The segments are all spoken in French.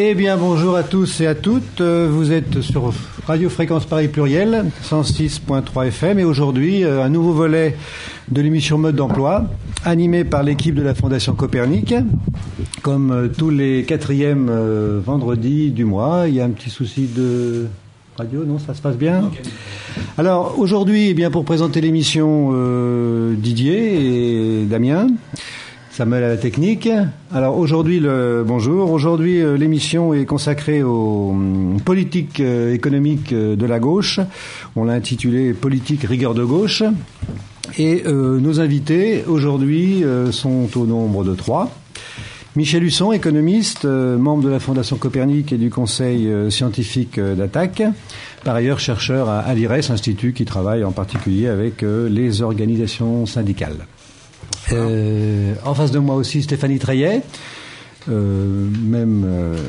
Eh bien, bonjour à tous et à toutes. Vous êtes sur Radio Fréquence Paris Pluriel, 106.3 FM. Et aujourd'hui, un nouveau volet de l'émission Mode d'emploi, animé par l'équipe de la Fondation Copernic. Comme tous les quatrièmes vendredis du mois, il y a un petit souci de radio, non? Ça se passe bien? Okay. Alors, aujourd'hui, eh bien, pour présenter l'émission, Didier et Damien. Samuel à la technique. Alors aujourd'hui, bonjour. Aujourd'hui, l'émission est consacrée aux politiques économiques de la gauche. On l'a intitulée Politique rigueur de gauche. Et nos invités aujourd'hui sont au nombre de 3. Michel Husson, économiste, membre de la Fondation Copernic et du Conseil scientifique d'Attaque. Par ailleurs, chercheur à l'IRES, institut qui travaille en particulier avec les organisations syndicales. En face de moi aussi Stéphanie Treillet, même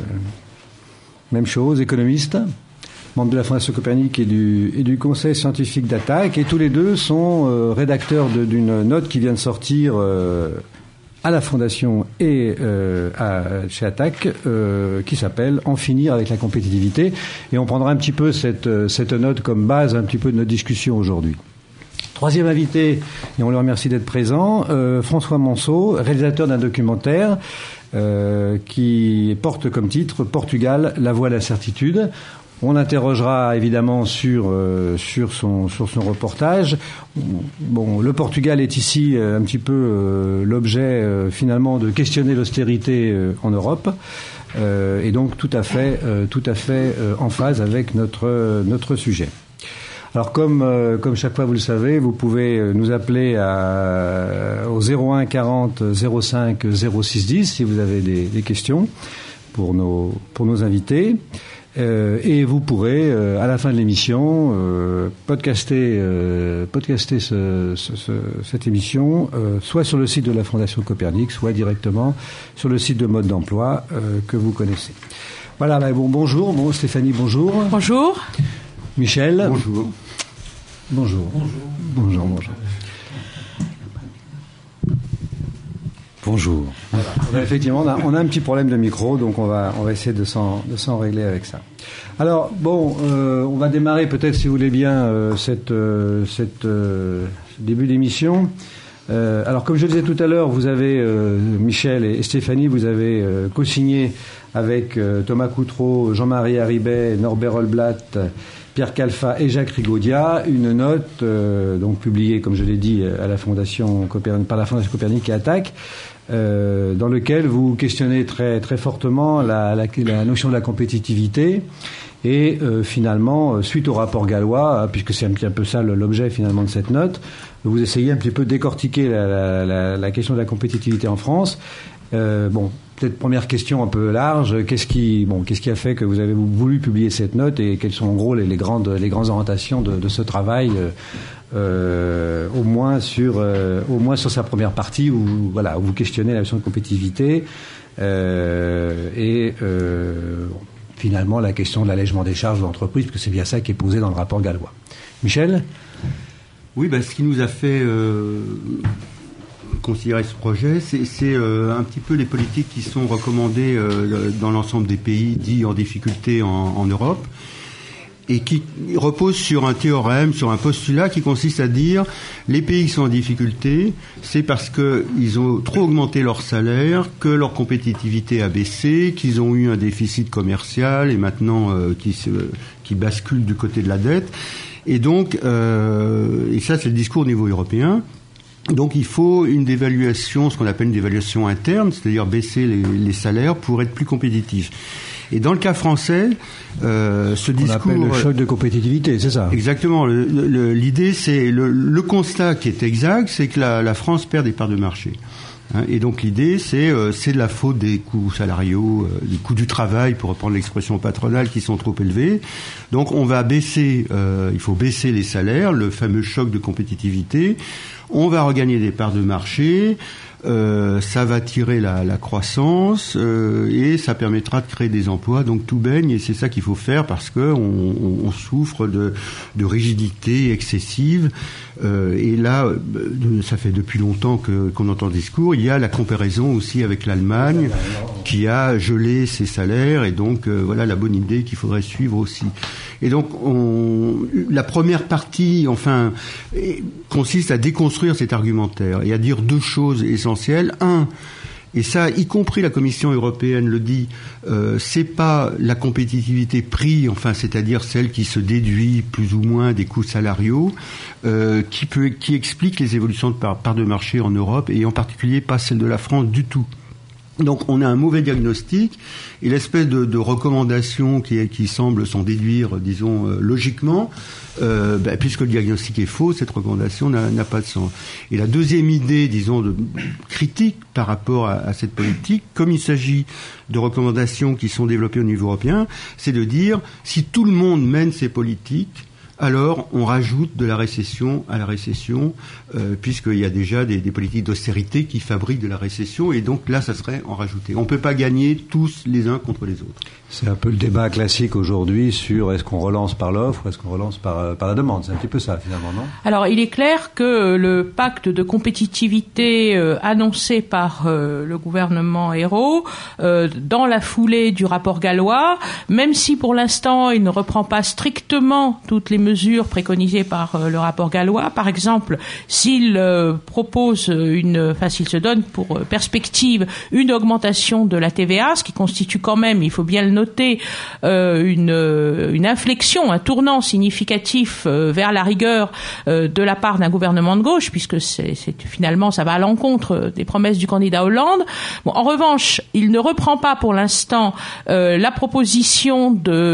chose, économiste, membre de la Fondation Copernic et du Conseil scientifique d'Attaque, et tous les deux sont rédacteurs d'une note qui vient de sortir à la Fondation et chez Attaque, qui s'appelle « En finir avec la compétitivité ». Et on prendra un petit peu cette note comme base un petit peu de notre discussion aujourd'hui. Troisième invité, et on le remercie d'être présent, François Monceau, réalisateur d'un documentaire qui porte comme titre « Portugal, la voie à la certitude ». On interrogera évidemment sur son reportage. Bon, le Portugal est ici un petit peu l'objet finalement de questionner l'austérité en Europe, et donc tout à fait en phase avec notre sujet. Alors comme chaque fois vous le savez, vous pouvez nous appeler au 01 40 05 06 10 si vous avez des questions pour nos invités. Et vous pourrez à la fin de l'émission podcaster cette émission soit sur le site de la Fondation Copernic, soit directement sur le site de Mode d'emploi que vous connaissez. Voilà, bonjour. Bon, Stéphanie, bonjour. Bonjour. Michel. Bonjour. Bonjour. Bonjour. Bonjour. Alors, effectivement, on a un petit problème de micro, donc on va essayer de s'en régler avec ça. Alors, on va démarrer peut-être, si vous voulez bien, cette début d'émission. Alors, comme je le disais tout à l'heure, vous avez, Michel et Stéphanie, vous avez co-signé avec Thomas Coutreau, Jean-Marie Haribet, Norbert Olblatt, Pierre Calfa et Jacques Rigaudia, une note donc publiée, comme je l'ai dit, à la Fondation Copernic, par la Fondation Copernic et Attaque, dans lequel vous questionnez très très fortement la notion de la compétitivité et finalement, suite au rapport gallois, puisque c'est un peu ça l'objet finalement de cette note, vous essayez un petit peu de décortiquer la question de la compétitivité en France. Peut-être première question un peu large. Qu'est-ce qui a fait que vous avez voulu publier cette note et quelles sont en gros les grandes orientations de ce travail, au moins sur sa première partie où vous questionnez la notion de compétitivité et finalement la question de l'allègement des charges de l'entreprise, parce que c'est bien ça qui est posé dans le rapport gallois. Michel ? Oui, ce qui nous a fait considérer ce projet, c'est un petit peu les politiques qui sont recommandées dans l'ensemble des pays dits en difficulté en Europe, et qui reposent sur un théorème, sur un postulat qui consiste à dire les pays qui sont en difficulté, c'est parce qu'ils ont trop augmenté leur salaire, que leur compétitivité a baissé, qu'ils ont eu un déficit commercial et maintenant qui bascule du côté de la dette. Et donc, et ça c'est le discours au niveau européen. Donc il faut une dévaluation, ce qu'on appelle une dévaluation interne, c'est-à-dire baisser les salaires pour être plus compétitif. Et dans le cas français, ce discours... On appelle le choc de compétitivité, c'est ça? Exactement. L'idée, c'est le constat qui est exact, c'est que la France perd des parts de marché. Et donc l'idée, c'est de la faute des coûts salariaux, des coûts du travail, pour reprendre l'expression patronale, qui sont trop élevés. Donc on va il faut baisser les salaires, le fameux choc de compétitivité. On va regagner des parts de marché. ça va tirer la croissance et ça permettra de créer des emplois. Donc tout baigne, et c'est ça qu'il faut faire parce que on souffre de rigidité excessive. Et là, ça fait depuis longtemps qu'on entend le discours. Il y a la comparaison aussi avec l'Allemagne qui a gelé ses salaires, et donc voilà la bonne idée qu'il faudrait suivre aussi. Et donc la première partie, enfin, consiste à déconstruire cet argumentaire et à dire deux choses essentielles. Un, et ça, y compris la Commission européenne le dit, c'est pas la compétitivité prix, enfin, c'est-à-dire celle qui se déduit plus ou moins des coûts salariaux, qui explique les évolutions de part de marché en Europe, et en particulier pas celle de la France du tout. Donc on a un mauvais diagnostic, et l'espèce de recommandation qui semble s'en déduire, disons, logiquement, puisque le diagnostic est faux, cette recommandation n'a pas de sens. Et la deuxième idée, disons, de critique par rapport à cette politique, comme il s'agit de recommandations qui sont développées au niveau européen, c'est de dire, si tout le monde mène ces politiques, alors on rajoute de la récession à la récession, puisqu'il y a déjà des politiques d'austérité qui fabriquent de la récession, et donc là, ça serait en rajouter. On ne peut pas gagner tous les uns contre les autres. C'est un peu le débat classique aujourd'hui sur est-ce qu'on relance par l'offre, est-ce qu'on relance par la demande. C'est un petit peu ça, finalement, non ? Alors, il est clair que le pacte de compétitivité annoncé par le gouvernement Ayrault, dans la foulée du rapport Gallois, même si pour l'instant il ne reprend pas strictement toutes les mesures préconisées par le rapport Gallois, par exemple, s'il propose s'il se donne pour perspective une augmentation de la TVA, ce qui constitue quand même, il faut bien le noter, une inflexion, un tournant significatif vers la rigueur de la part d'un gouvernement de gauche, puisque c'est finalement ça va à l'encontre des promesses du candidat Hollande. Bon, en revanche, il ne reprend pas pour l'instant la proposition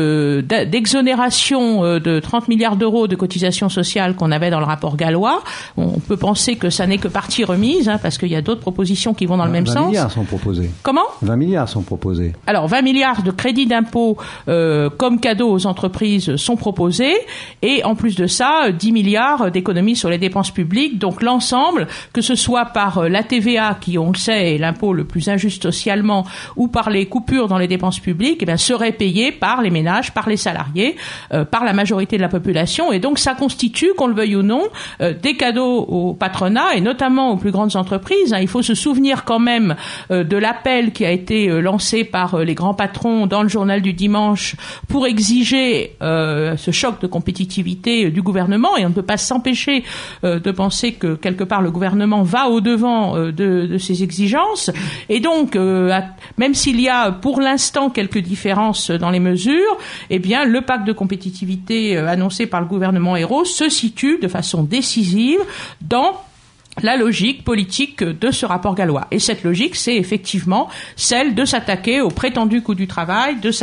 d'exonération de 30 milliards d'euros de cotisations sociales qu'on avait dans le rapport Gallois. On peut penser que ça n'est que partie remise, parce qu'il y a d'autres propositions qui vont dans le même sens. 20 milliards sont proposés. Comment ? 20 milliards sont proposés. Alors, 20 milliards de crédits d'impôt comme cadeau aux entreprises sont proposés, et en plus de ça, 10 milliards d'économies sur les dépenses publiques. Donc l'ensemble, que ce soit par la TVA, qui, on le sait, est l'impôt le plus injuste socialement, ou par les coupures dans les dépenses publiques, serait payé par les ménages, par les salariés, par la majorité de la population. Et donc ça constitue, qu'on le veuille ou non, des cadeaux au patronat, et notamment aux plus grandes entreprises. Il faut se souvenir quand même de l'appel qui a été lancé par les grands patrons dans le journal du dimanche pour exiger ce choc de compétitivité du gouvernement, et on ne peut pas s'empêcher de penser que quelque part le gouvernement va au-devant de ces exigences. Et donc, même s'il y a pour l'instant quelques différences dans les mesures, le pacte de compétitivité annoncé par le gouvernement Ayrault se situe de façon décisive dans la logique politique de ce rapport Gallois. Et cette logique, c'est effectivement celle de s'attaquer au prétendu coût du travail, de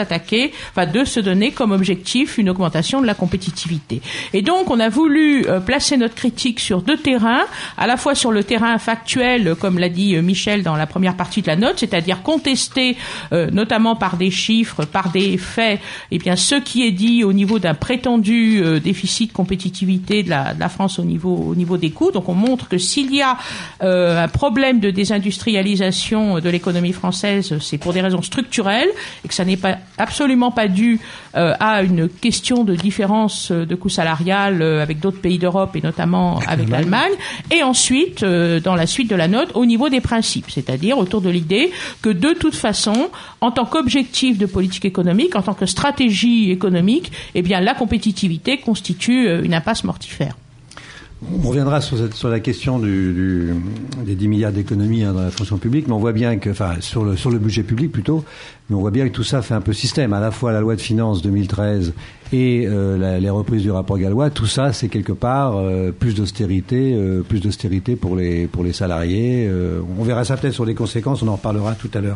se donner comme objectif une augmentation de la compétitivité. Et donc, on a voulu placer notre critique sur deux terrains, à la fois sur le terrain factuel, comme l'a dit Michel dans la première partie de la note, c'est-à-dire contester, notamment par des chiffres, par des faits, ce qui est dit au niveau d'un prétendu déficit de compétitivité de la France au niveau des coûts. Donc, on montre que s'il y a un problème de désindustrialisation de l'économie française, c'est pour des raisons structurelles, et que ça n'est absolument pas dû à une question de différence de coût salarial avec d'autres pays d'Europe, et notamment avec l'Allemagne. Et ensuite, dans la suite de la note, au niveau des principes, c'est-à-dire autour de l'idée que de toute façon, en tant qu'objectif de politique économique, en tant que stratégie économique, la compétitivité constitue une impasse mortifère. On reviendra sur la question des 10 milliards d'économies dans la fonction publique, mais on voit bien que, sur le budget public plutôt, mais on voit bien que tout ça fait un peu système. À la fois la loi de finances 2013 et les reprises du rapport Gallois, tout ça c'est quelque part plus d'austérité pour les salariés. On verra ça peut-être sur les conséquences, on en reparlera tout à l'heure.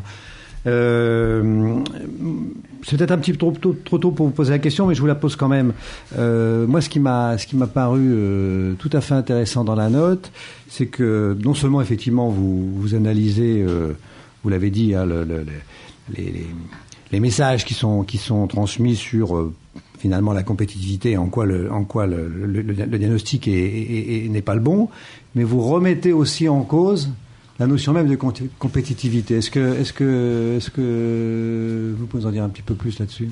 C'est peut-être un petit peu trop tôt pour vous poser la question, mais je vous la pose quand même. Moi, ce qui m'a paru tout à fait intéressant dans la note, c'est que non seulement effectivement vous analysez, vous l'avez dit, les messages qui sont transmis sur finalement la compétitivité, en quoi le diagnostic n'est pas le bon, mais vous remettez aussi en cause la notion même de compétitivité. Est-ce que vous pouvez en dire un petit peu plus là-dessus?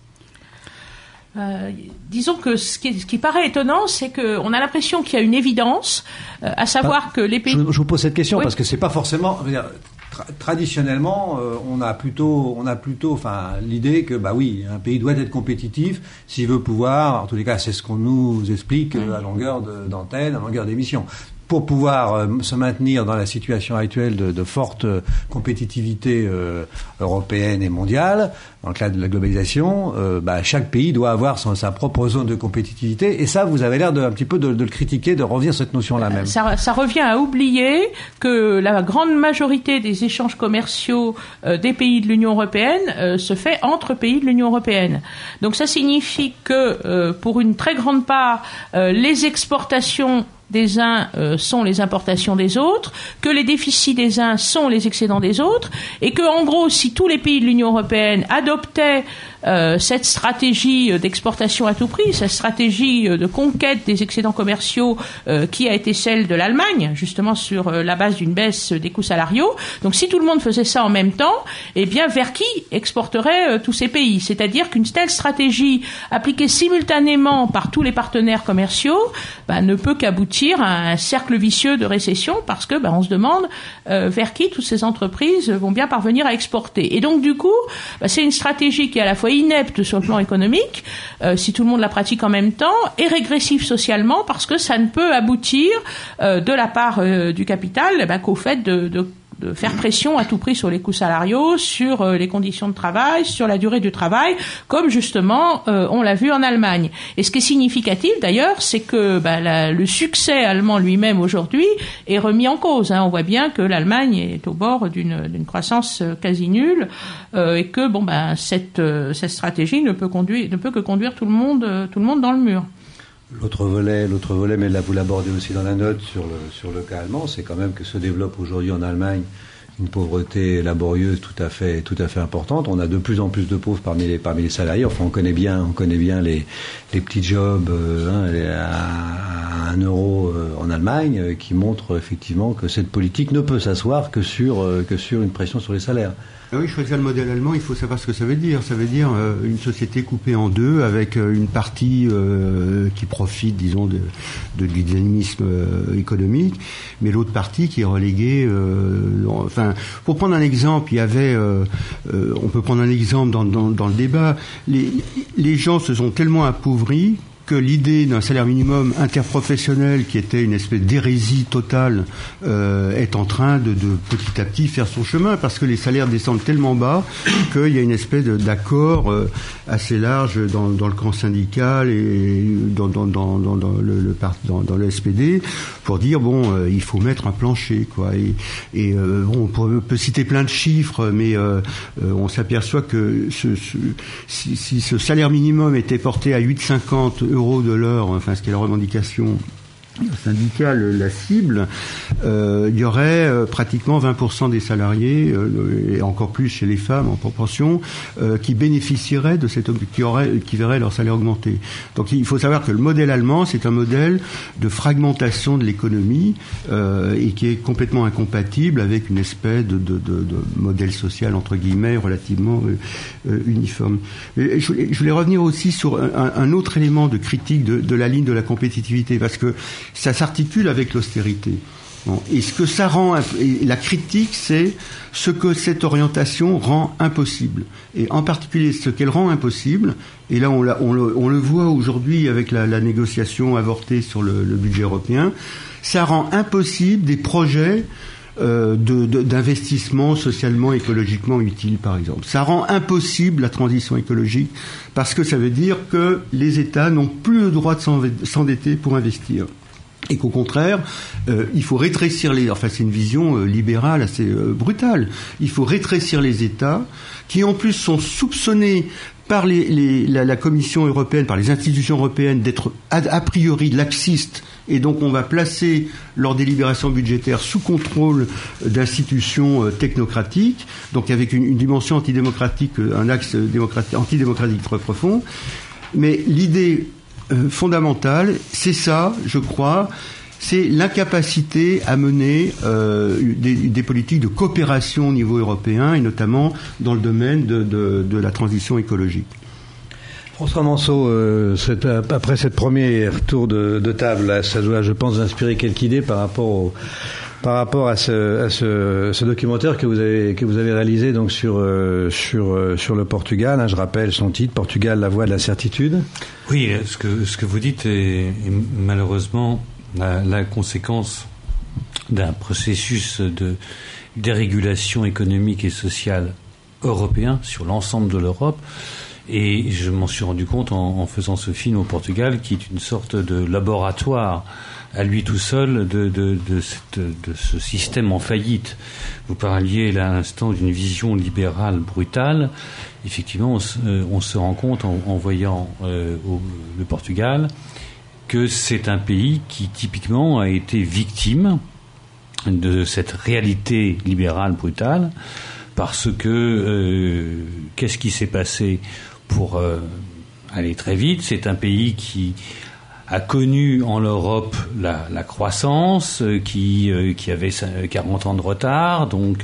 Disons que ce qui paraît étonnant, c'est qu'on a l'impression qu'il y a une évidence, à savoir que les pays... Je vous pose cette question parce que c'est pas forcément... Traditionnellement, on a plutôt, enfin, l'idée que, bah oui, un pays doit être compétitif s'il veut pouvoir, en tous les cas, c'est ce qu'on nous explique à longueur d'antenne, à longueur d'émission. Pour pouvoir se maintenir dans la situation actuelle de forte compétitivité européenne et mondiale, dans le cadre de la globalisation, chaque pays doit avoir sa propre zone de compétitivité. Et ça, vous avez l'air un petit peu de le critiquer, de revenir sur cette notion-là même. Ça revient à oublier que la grande majorité des échanges commerciaux des pays de l'Union européenne se fait entre pays de l'Union européenne. Donc ça signifie que pour une très grande part, les exportations des uns sont les importations des autres, que les déficits des uns sont les excédents des autres, et que en gros, si tous les pays de l'Union européenne adoptaient cette stratégie d'exportation à tout prix, cette stratégie de conquête des excédents commerciaux qui a été celle de l'Allemagne, justement sur la base d'une baisse des coûts salariaux. Donc si tout le monde faisait ça en même temps, eh bien vers qui exporterait tous ces pays? C'est-à-dire qu'une telle stratégie appliquée simultanément par tous les partenaires commerciaux ne peut qu'aboutir à un cercle vicieux de récession parce que on se demande vers qui toutes ces entreprises vont bien parvenir à exporter. Et donc du coup, c'est une stratégie qui est à la fois inepte sur le plan économique, si tout le monde la pratique en même temps, et régressive socialement parce que ça ne peut aboutir de la part du capital qu'au fait de faire pression à tout prix sur les coûts salariaux, sur les conditions de travail, sur la durée du travail, comme justement on l'a vu en Allemagne. Et ce qui est significatif d'ailleurs, c'est que le succès allemand lui-même aujourd'hui est remis en cause. On voit bien que l'Allemagne est au bord d'une croissance quasi nulle et que cette stratégie ne peut que conduire tout le monde dans le mur. L'autre volet, mais là vous l'abordez aussi dans la note sur le cas allemand, c'est quand même que se développe aujourd'hui en Allemagne une pauvreté laborieuse tout à fait importante. On a de plus en plus de pauvres parmi les salariés. Enfin, on connaît bien les petits jobs à 1 euro en Allemagne qui montrent effectivement que cette politique ne peut s'asseoir que sur une pression sur les salaires. Oui, choisir le modèle allemand, il faut savoir ce que ça veut dire. Ça veut dire une société coupée en deux avec une partie qui profite, disons, du dynamisme économique, mais l'autre partie qui est reléguée. Pour prendre un exemple, il y avait, on peut prendre un exemple dans le débat. Les gens se sont tellement appauvris que l'idée d'un salaire minimum interprofessionnel qui était une espèce d'hérésie totale est en train de petit à petit faire son chemin parce que les salaires descendent tellement bas qu'il y a une espèce d'accord assez large dans le camp syndical et dans le SPD pour dire il faut mettre un plancher quoi on peut citer plein de chiffres mais on s'aperçoit que si ce salaire minimum était porté à 8,50 € de l'heure, enfin ce qui est la revendication syndicale, la cible, il y aurait pratiquement 20% des salariés, et encore plus chez les femmes en proportion, qui bénéficieraient de cette qui verraient leur salaire augmenter. Donc il faut savoir que le modèle allemand, c'est un modèle de fragmentation de l'économie et qui est complètement incompatible avec une espèce de modèle social entre guillemets relativement uniforme. Et je voulais revenir aussi sur un autre élément de critique de la ligne de la compétitivité, parce que ça s'articule avec l'austérité. Et ce que ça rend, et la critique, c'est ce que cette orientation rend impossible. Et en particulier, ce qu'elle rend impossible, et là on le voit aujourd'hui avec la négociation avortée sur le budget européen, ça rend impossible des projets d'investissement socialement, écologiquement utile, par exemple. Ça rend impossible la transition écologique parce que ça veut dire que les États n'ont plus le droit de s'endetter pour investir. Et qu'au contraire, il faut rétrécir c'est une vision libérale assez brutale. Il faut rétrécir les États qui en plus sont soupçonnés par la Commission européenne, par les institutions européennes d'être a priori laxistes, et donc on va placer leurs délibérations budgétaires sous contrôle d'institutions technocratiques, donc avec une dimension antidémocratique, un axe antidémocratique très profond. Mais l'idée fondamentale, c'est ça, je crois, c'est l'incapacité à mener des politiques de coopération au niveau européen, et notamment dans le domaine de la transition écologique. François Manceau, après cette première tour de table, là, ça doit, je pense, inspirer quelques idées par rapport à ce documentaire que vous avez réalisé donc sur le Portugal. Je rappelle son titre, Portugal, la voie de la certitude. Oui, ce que vous dites est malheureusement la conséquence d'un processus de dérégulation économique et sociale européen sur l'ensemble de l'Europe. Et je m'en suis rendu compte en faisant ce film au Portugal, qui est une sorte de laboratoire à lui tout seul de ce système en faillite. Vous parliez là à l'instant d'une vision libérale brutale. Effectivement, on se rend compte en voyant le Portugal que c'est un pays qui typiquement a été victime de cette réalité libérale brutale, parce que qu'est-ce qui s'est passé? Pour aller très vite, c'est un pays qui a connu en Europe la croissance, qui avait 40 ans de retard, donc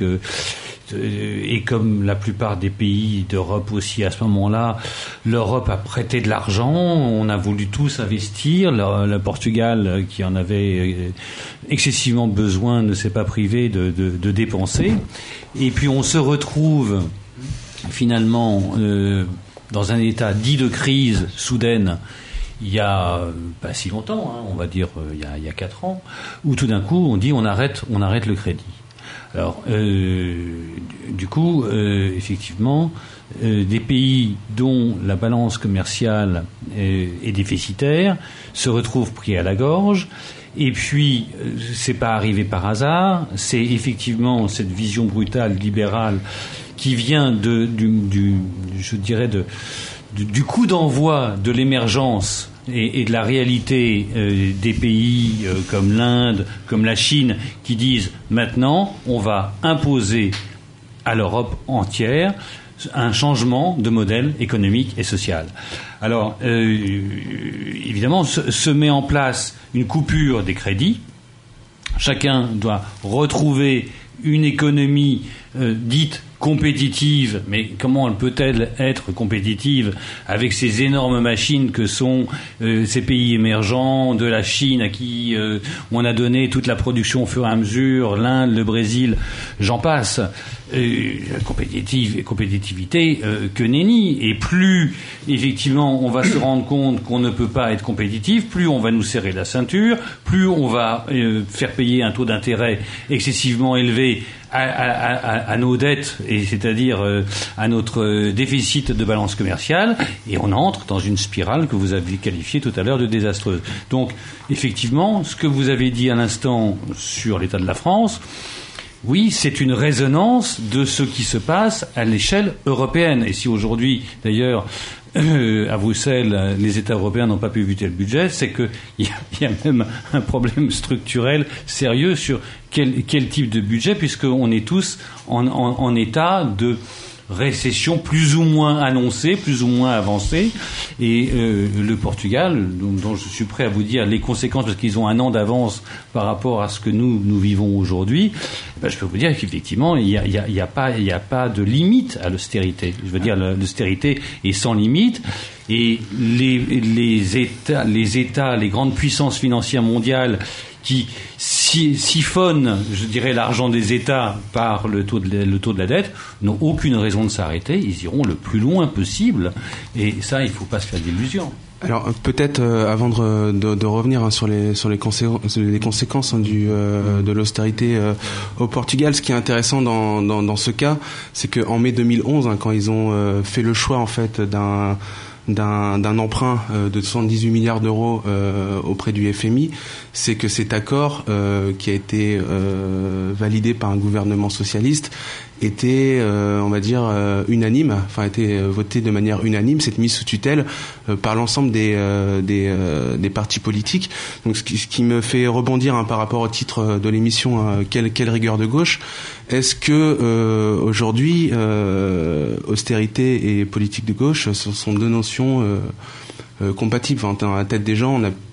et comme la plupart des pays d'Europe aussi à ce moment-là, l'Europe a prêté de l'argent, on a voulu tous investir, le Portugal qui en avait excessivement besoin ne s'est pas privé de dépenser, et puis on se retrouve finalement dans un état dit de crise soudaine il y a pas si longtemps, on va dire il y a 4 ans, où tout d'un coup on dit on arrête le crédit. Alors du coup effectivement des pays dont la balance commerciale est déficitaire se retrouvent pris à la gorge. Et puis, c'est pas arrivé par hasard, c'est effectivement cette vision brutale, libérale, qui vient du coup d'envoi de l'émergence et de la réalité des pays comme l'Inde, comme la Chine, qui disent maintenant, on va imposer à l'Europe entière un changement de modèle économique et social. Alors, évidemment, se met en place une coupure des crédits. Chacun doit retrouver une économie dite compétitive, mais comment elle peut-elle être compétitive avec ces énormes machines que sont ces pays émergents, de la Chine à qui on a donné toute la production au fur et à mesure, l'Inde, le Brésil, j'en passe. Compétitivité que nenni. Et plus effectivement on va se rendre compte qu'on ne peut pas être compétitif, plus on va nous serrer la ceinture, plus on va faire payer un taux d'intérêt excessivement élevé à nos dettes, et c'est-à-dire à notre déficit de balance commerciale, et on entre dans une spirale que vous avez qualifiée tout à l'heure de désastreuse. Donc effectivement, ce que vous avez dit à l'instant sur l'état de la France, oui, c'est une résonance de ce qui se passe à l'échelle européenne. Et si aujourd'hui, d'ailleurs, à Bruxelles, les États européens n'ont pas pu voter le budget, c'est qu'il y a même un problème structurel sérieux sur quel type de budget, puisqu'on est tous en état de récession plus ou moins annoncée, plus ou moins avancée, et le Portugal, dont je suis prêt à vous dire les conséquences, parce qu'ils ont un an d'avance par rapport à ce que nous vivons aujourd'hui, je peux vous dire qu'effectivement il y a pas de limite à l'austérité. Je veux dire, l'austérité est sans limite, et les États, les grandes puissances financières mondiales qui siphonnent, je dirais, l'argent des États par le taux de la dette, n'ont aucune raison de s'arrêter. Ils iront le plus loin possible. Et ça, il ne faut pas se faire d'illusions. Alors peut-être avant de revenir sur les conséquences de l'austérité au Portugal, ce qui est intéressant dans ce cas, c'est qu'en mai 2011, quand ils ont fait le choix en fait d'un emprunt de 78 milliards d'euros auprès du FMI, c'est que cet accord qui a été validé par un gouvernement socialiste était, on va dire, unanime, enfin était voté de manière unanime, cette mise sous tutelle par l'ensemble des partis politiques. Donc ce qui me fait rebondir par rapport au titre de l'émission, quelle rigueur de gauche. Est-ce que aujourd'hui austérité et politique de gauche sont deux notions compatibles? Dans la tête des gens, on a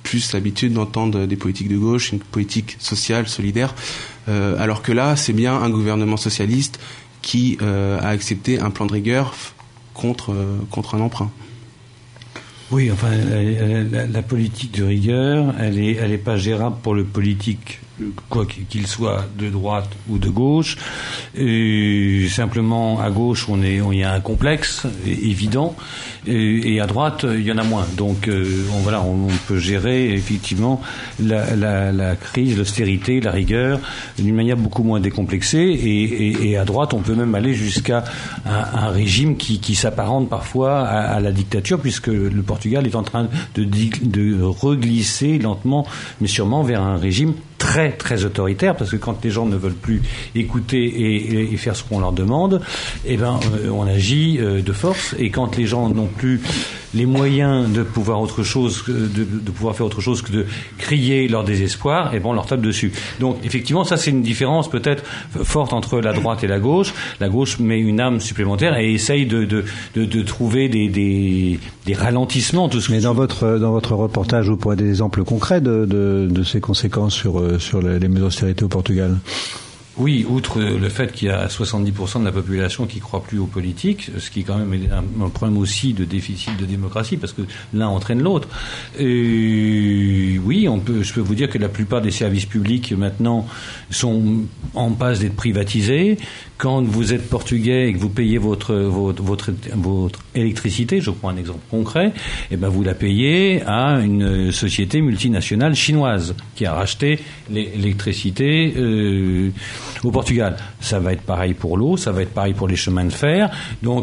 plus l'habitude d'entendre des politiques de gauche, une politique sociale, solidaire, alors que là, c'est bien un gouvernement socialiste qui a accepté un plan de rigueur contre un emprunt. Oui, enfin, la politique de rigueur, elle est pas gérable pour le politique, quoi qu'il soit de droite ou de gauche. Simplement, à gauche, il y a un complexe évident, et à droite, il y en a moins. Donc, on peut gérer effectivement la crise, l'austérité, la rigueur d'une manière beaucoup moins décomplexée. Et à droite, on peut même aller jusqu'à un régime qui s'apparente parfois à la dictature, puisque le Portugal est en train de reglisser lentement, mais sûrement, vers un régime très très autoritaire, parce que quand les gens ne veulent plus écouter et faire ce qu'on leur demande, on agit de force, et quand les gens n'ont plus les moyens de pouvoir autre chose, de pouvoir faire autre chose que de crier leur désespoir, on leur tape dessus. Donc effectivement, ça c'est une différence peut-être forte entre la droite et la gauche. La gauche met une âme supplémentaire et essaye de trouver des ralentissements. Mais dans votre reportage, vous pourrez des exemples concrets de ces conséquences sur les mesures d'austérité au Portugal? Oui, outre le fait qu'il y a 70% de la population qui ne croit plus aux politiques, ce qui est quand même un problème aussi de déficit de démocratie, parce que l'un entraîne l'autre. Oui, je peux vous dire que la plupart des services publics maintenant sont en passe d'être privatisés. Quand vous êtes portugais et que vous payez votre électricité, je prends un exemple concret, vous la payez à une société multinationale chinoise qui a racheté l'électricité au Portugal. Ça va être pareil pour l'eau, ça va être pareil pour les chemins de fer. Donc,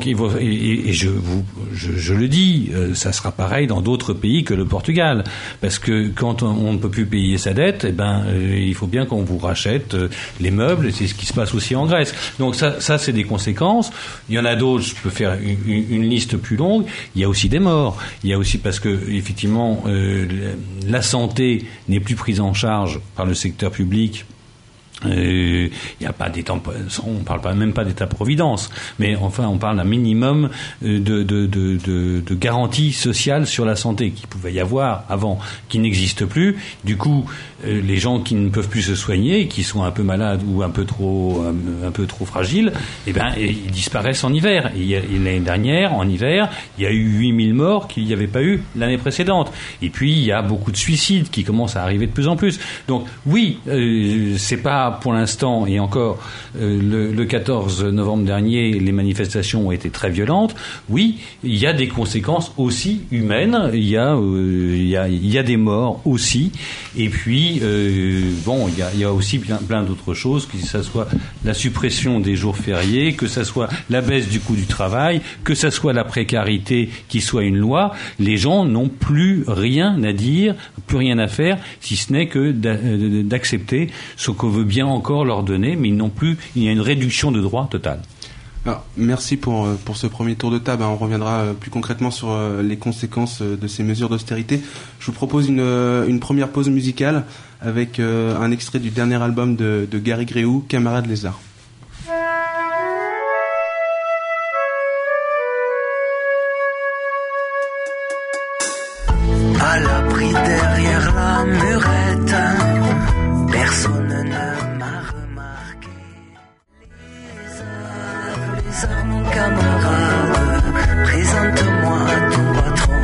je le dis, ça sera pareil dans d'autres pays que le Portugal, parce que quand on ne peut plus payer sa dette, il faut bien qu'on vous rachète les meubles, et c'est ce qui se passe aussi en Grèce. Donc ça c'est des conséquences. Il y en a d'autres, je peux faire une liste plus longue. Il y a aussi des morts. Il y a aussi, parce que effectivement la santé n'est plus prise en charge par le secteur public. Il n'y a pas d'état, on parle même pas d'état-providence, mais enfin on parle d'un minimum de garantie sociale sur la santé qui pouvait y avoir avant, qui n'existe plus. Du coup, les gens qui ne peuvent plus se soigner, qui sont un peu malades ou un peu trop fragiles, ils disparaissent en hiver. Et l'année dernière, en hiver, il y a eu 8000 morts qu'il n'y avait pas eu l'année précédente. Et puis il y a beaucoup de suicides qui commencent à arriver de plus en plus. Donc oui, c'est pas pour l'instant, et encore le 14 novembre dernier, les manifestations ont été très violentes. Oui, il y a des conséquences aussi humaines, il y a des morts aussi, et puis il y a aussi plein d'autres choses, que ça soit la suppression des jours fériés, que ça soit la baisse du coût du travail, que ça soit la précarité qui soit une loi. Les gens n'ont plus rien à dire, plus rien à faire, si ce n'est que d'accepter ce qu'on veut bien encore leur donner, mais il y a une réduction de droits totale. Alors, merci pour ce premier tour de table. On reviendra plus concrètement sur les conséquences de ces mesures d'austérité. Je vous propose une première pause musicale avec un extrait du dernier album de Gary Gréou, Camarade Lézard. À l'abri derrière la murette, personne ne m'a remarqué. Lézard, mon camarade, présente-moi ton patron.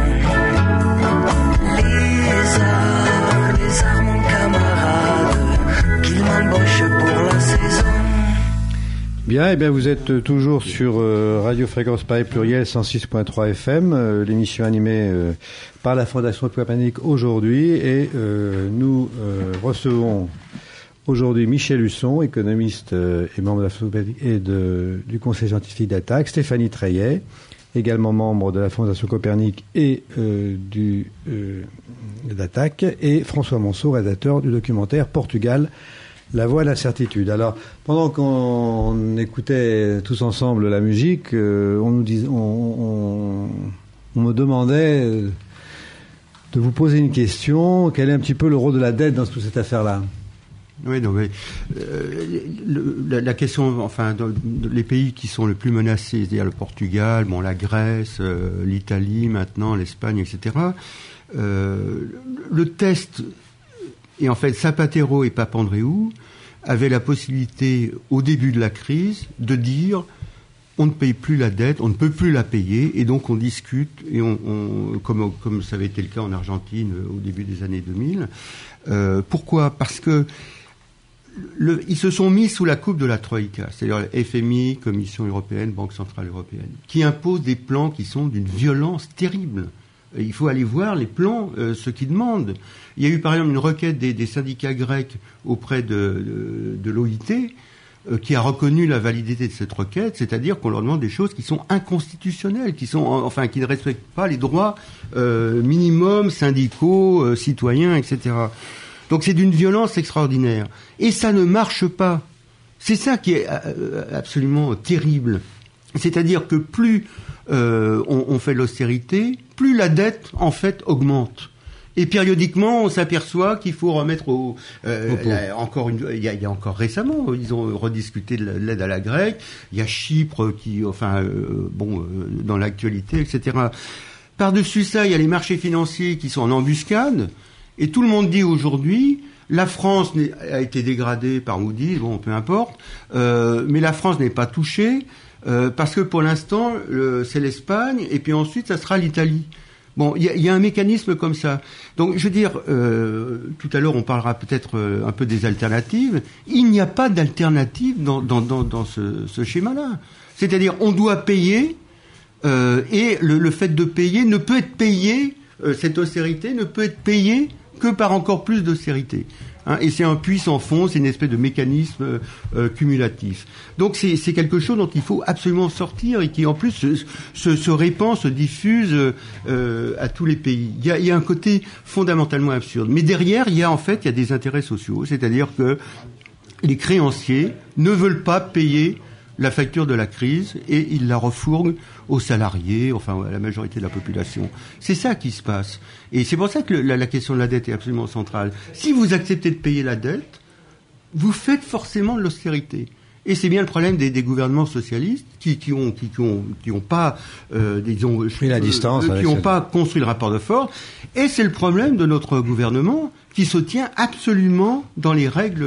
Lézard, mon camarade, qu'il m'embauche pour la saison. Bien, vous êtes toujours sur Radio Fréquence Paris Pluriel 106.3 FM, l'émission animée par la Fondation Copernic aujourd'hui, et nous recevons aujourd'hui Michel Husson, économiste et membre de la Fondation et du Conseil scientifique d'Attac, Stéphanie Treillet, également membre de la Fondation Copernic et d'Attac, et François Monceau, réalisateur du documentaire Portugal, La voie à l'incertitude. Alors, pendant qu'on écoutait tous ensemble la musique, on me demandait de vous poser une question. Quel est un petit peu le rôle de la dette dans toute cette affaire-là ? Oui, non, mais la question, les pays qui sont le plus menacés, c'est-à-dire le Portugal, la Grèce, l'Italie, maintenant l'Espagne, etc. le test, et en fait Zapatero et Papandreou avaient la possibilité, au début de la crise, de dire on ne paye plus la dette, on ne peut plus la payer, et donc on discute, et comme ça avait été le cas en Argentine au début des années 2000. Pourquoi ? Parce que ils se sont mis sous la coupe de la Troïka, c'est-à-dire le FMI, Commission européenne, Banque centrale européenne, qui imposent des plans qui sont d'une violence terrible. Il faut aller voir les plans, ce qu'ils demandent. Il y a eu par exemple une requête des syndicats grecs auprès de l'OIT, qui a reconnu la validité de cette requête, c'est-à-dire qu'on leur demande des choses qui sont inconstitutionnelles, qui ne respectent pas les droits minimums syndicaux, citoyens, etc. Donc c'est d'une violence extraordinaire. Et ça ne marche pas. C'est ça qui est absolument terrible. C'est-à-dire que plus on fait de l'austérité, plus la dette, en fait, augmente. Et périodiquement, on s'aperçoit qu'il faut remettre il y a encore récemment, ils ont rediscuté de l'aide à la grecque. Il y a Chypre dans l'actualité, etc. Par-dessus ça, il y a les marchés financiers qui sont en embuscade. Et tout le monde dit aujourd'hui, la France a été dégradée par Moody's, peu importe, mais la France n'est pas touchée, parce que pour l'instant, c'est l'Espagne, et puis ensuite, ça sera l'Italie. Bon, il y a un mécanisme comme ça. Donc, je veux dire, tout à l'heure, on parlera peut-être un peu des alternatives. Il n'y a pas d'alternative dans ce schéma-là. C'est-à-dire, on doit payer, et le fait de payer ne peut être payé, cette austérité ne peut être payée que par encore plus d'austérité. Et c'est un puits sans fond, c'est une espèce de mécanisme cumulatif. Donc c'est quelque chose dont il faut absolument sortir et qui en plus se répand, se diffuse à tous les pays. Il y a un côté fondamentalement absurde. Mais derrière, il y a des intérêts sociaux, c'est-à-dire que les créanciers ne veulent pas payer la facture de la crise et ils la refourguent aux salariés, à la majorité de la population. C'est ça qui se passe. Et c'est pour ça que la question de la dette est absolument centrale. Si vous acceptez de payer la dette, vous faites forcément de l'austérité. Et c'est bien le problème des gouvernements socialistes qui ont pas pris la distance, qui n'ont pas construit le rapport de force. Et c'est le problème de notre gouvernement qui se tient absolument dans les règles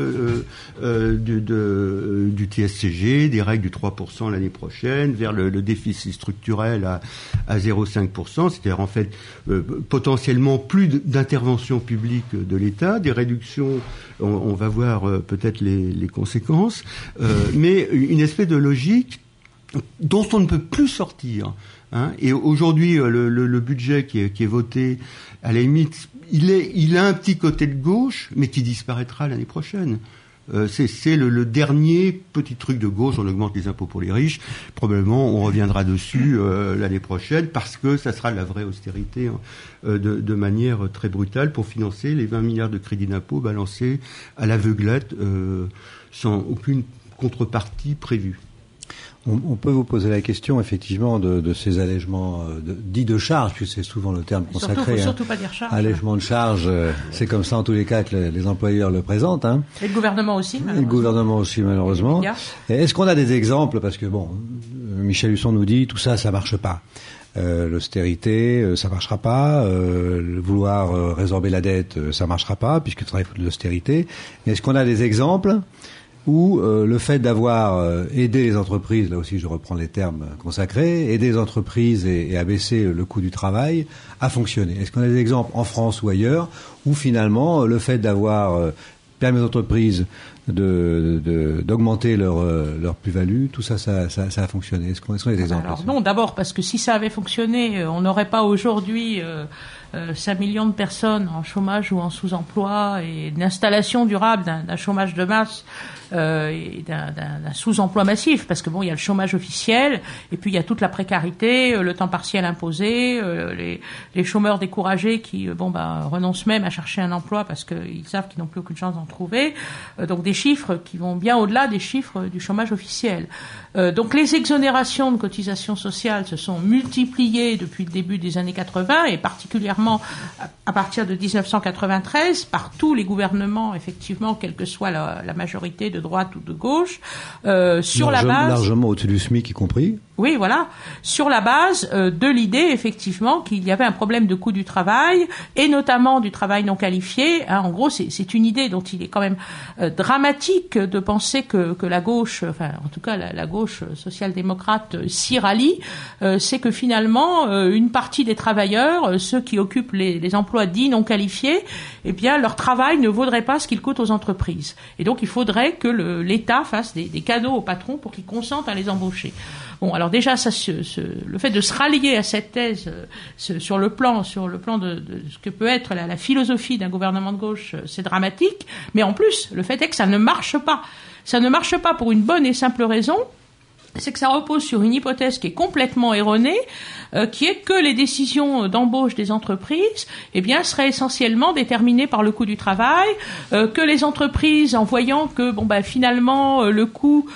du TSCG, des règles du 3% l'année prochaine, vers le déficit structurel à 0,5%, c'est-à-dire en fait potentiellement plus d'intervention publique de l'État, des réductions, on va voir peut-être les conséquences, mais une espèce de logique dont on ne peut plus sortir. Et aujourd'hui, le budget qui est voté, à la limite, il a un petit côté de gauche, mais qui disparaîtra l'année prochaine. C'est le dernier petit truc de gauche, on augmente les impôts pour les riches. Probablement, on reviendra dessus l'année prochaine, parce que ça sera la vraie austérité de manière très brutale pour financer les 20 milliards de crédits d'impôt balancés à l'aveuglette, sans aucune contrepartie prévue. On peut vous poser la question, effectivement, de ces allègements dits de charges, puisque c'est souvent le terme consacré. Surtout pas dire charges. Allègement de charges, c'est comme ça en tous les cas que les employeurs le présentent. Et le gouvernement aussi, malheureusement. Et le gouvernement aussi, malheureusement. Est-ce qu'on a des exemples ? Parce que, Michel Husson nous dit, tout ça, ça marche pas. L'austérité, ça marchera pas. Vouloir résorber la dette, ça marchera pas, puisque ça travaille pour de l'austérité. Mais est-ce qu'on a des exemples où le fait d'avoir aidé les entreprises, là aussi je reprends les termes consacrés, aider les entreprises et abaisser le coût du travail, a fonctionné ? Est-ce qu'on a des exemples en France ou ailleurs où finalement le fait d'avoir permis aux entreprises d'augmenter leur plus-value, tout ça a fonctionné ? Est-ce qu'on a des exemples ? Alors non, d'abord parce que si ça avait fonctionné, on n'aurait pas aujourd'hui 5 millions de personnes en chômage ou en sous-emploi et une installation durable d'un chômage de masse et d'un sous-emploi massif, parce que il y a le chômage officiel et puis il y a toute la précarité, le temps partiel imposé, les chômeurs découragés qui renoncent même à chercher un emploi parce qu'ils savent qu'ils n'ont plus aucune chance d'en trouver. Donc des chiffres qui vont bien au-delà des chiffres du chômage officiel. Donc les exonérations de cotisations sociales se sont multipliées depuis le début des années 80 et particulièrement à partir de 1993 par tous les gouvernements, effectivement, quelle que soit la majorité de droite ou de gauche, sur la base... Largement au-dessus du SMIC y compris. Oui, voilà, sur la base de l'idée, effectivement, qu'il y avait un problème de coût du travail, et notamment du travail non qualifié. En gros, c'est une idée dont il est quand même dramatique de penser que la gauche, enfin, en tout cas, la gauche social-démocrate s'y rallie. C'est que finalement, une partie des travailleurs, ceux qui occupent les emplois dits non qualifiés, eh bien, leur travail ne vaudrait pas ce qu'il coûte aux entreprises. Et donc, il faudrait que l'État fasse des cadeaux aux patrons pour qu'ils consentent à les embaucher. Bon, alors déjà, le fait de se rallier à cette thèse sur le plan de ce que peut être la philosophie d'un gouvernement de gauche, c'est dramatique. Mais en plus, le fait est que ça ne marche pas. Ça ne marche pas pour une bonne et simple raison. C'est que ça repose sur une hypothèse qui est complètement erronée, qui est que les décisions d'embauche des entreprises, eh bien, seraient essentiellement déterminées par le coût du travail, que les entreprises, en voyant que, finalement, le coût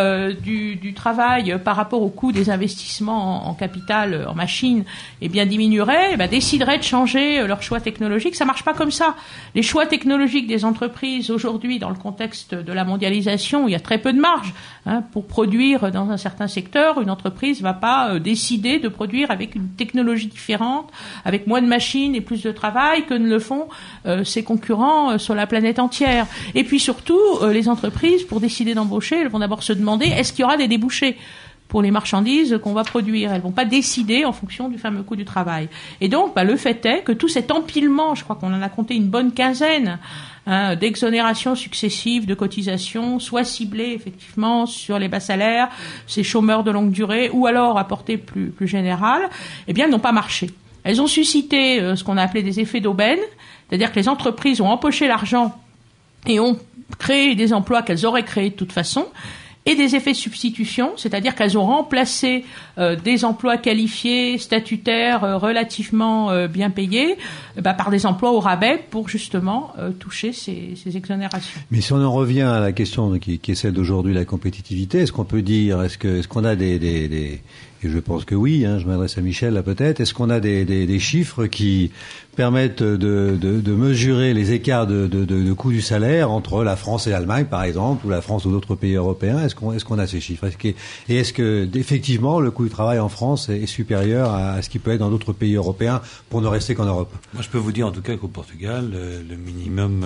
du travail par rapport au coût des investissements en capital, en machines, eh bien, diminuerait, décideraient de changer leur choix technologique. Ça marche pas comme ça. Les choix technologiques des entreprises aujourd'hui, dans le contexte de la mondialisation, il y a très peu de marge, pour produire dans un certain secteur. Une entreprise va pas décider de produire avec une technologie différente, avec moins de machines et plus de travail que ne le font ses concurrents sur la planète entière. Et puis surtout, les entreprises, pour décider d'embaucher, elles vont d'abord se demander est-ce qu'il y aura des débouchés pour les marchandises qu'on va produire. Elles vont pas décider en fonction du fameux coût du travail. Et donc, le fait est que tout cet empilement, je crois qu'on en a compté une bonne quinzaine, d'exonérations successives de cotisations, soit ciblées effectivement sur les bas salaires, ces chômeurs de longue durée, ou alors à portée plus générale, eh bien, n'ont pas marché. Elles ont suscité ce qu'on a appelé des effets d'aubaine, c'est-à-dire que les entreprises ont empoché l'argent et ont créé des emplois qu'elles auraient créés de toute façon, et des effets de substitution, c'est-à-dire qu'elles ont remplacé des emplois qualifiés, statutaires, relativement bien payés, par des emplois au rabais pour justement toucher ces exonérations. Mais si on en revient à la question qui est celle d'aujourd'hui, la compétitivité, est-ce qu'on peut dire, est-ce qu'on a des et je pense que oui, je m'adresse à Michel là peut-être, est-ce qu'on a des chiffres qui permettent de mesurer les écarts de coût du salaire entre la France et l'Allemagne par exemple, ou la France ou d'autres pays européens? Est-ce qu'on a ces chiffres? Est-ce que effectivement le coût du travail en France est supérieur à ce qui peut être dans d'autres pays européens, pour ne rester qu'en Europe? Moi je peux vous dire en tout cas qu'au Portugal, le minimum